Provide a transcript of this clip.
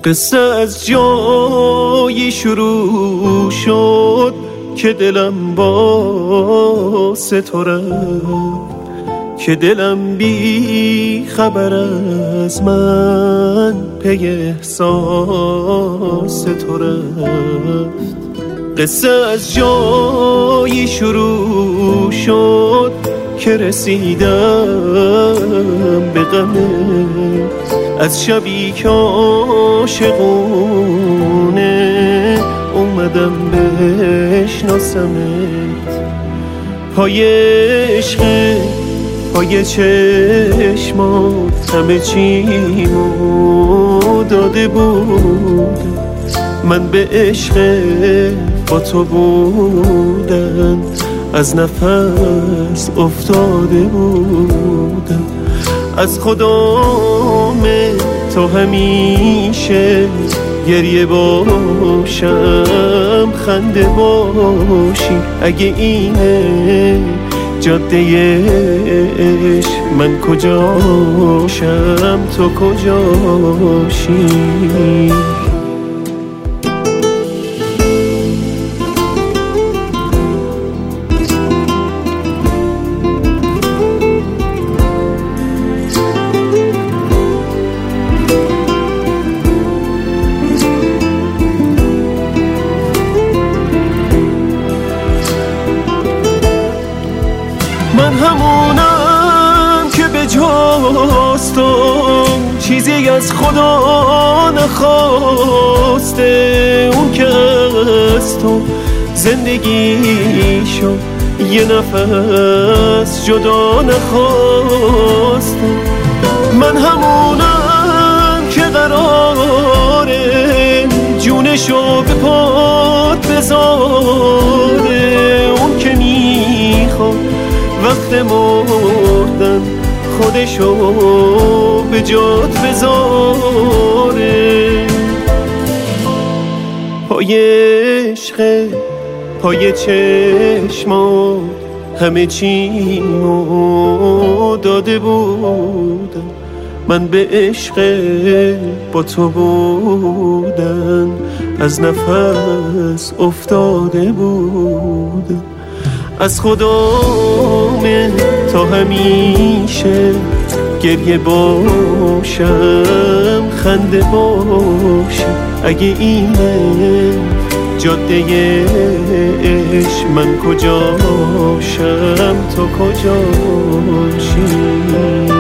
قصه از جایی شروع شد که دلم واسه تو رفت، که دلم بی خبر از من پی احساس تو رفت. قصه از جایی شروع شد که رسیدم به غمت، از شبی که عاشقونه اومدم بشناسمت. پای عشق، پای چشمات همه چیمو داده بودم، من به عشق با تو بودم، از نفس افتاده بودم. از خدام تو همیشه گریه باشم، خنده باشی، اگه اینه جاده عشق من کجاشم تو کجاشی. من همونم که به جاستم، چیزی از خدا نخواسته، اون که از تو زندگیشو یه نفس جدا نخواسته. من همونم که قراره جونشو به پات بذاره، اون که میخواد وقت مردن خودشو به جات بذاره. پای عشق، پای چشمات همه چیمو داده بودم، من به عشق با تو بودم، از نفس افتاده بودم. از خدام تا همیشه گریه باشم، خنده باشم، اگه اینه جاده عشق من کجاشم تو کجاشی.